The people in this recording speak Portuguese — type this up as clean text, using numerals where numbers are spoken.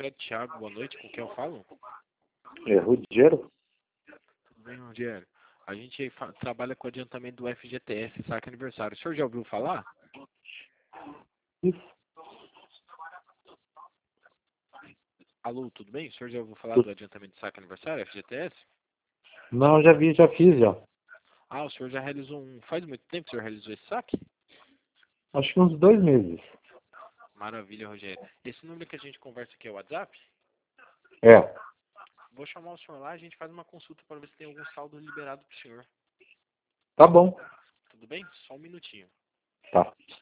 Sicredi Thiago, boa noite, com quem eu falo? É Rogério? Tudo bem, Rogério? A gente trabalha com adiantamento do FGTS, saque aniversário. O senhor já ouviu falar? Isso. Alô, tudo bem? O senhor já ouviu falar do adiantamento do saque aniversário, FGTS? Não, já vi, já fiz já. Ah, o senhor já realizou Faz muito tempo que o senhor realizou esse saque? Acho que uns 2 meses. Maravilha, Rogério. Esse número que a gente conversa aqui é o WhatsApp? É. Vou chamar o senhor lá, a gente faz uma consulta para ver se tem algum saldo liberado pro senhor. Tá bom. Tudo bem? Só um minutinho. Tá.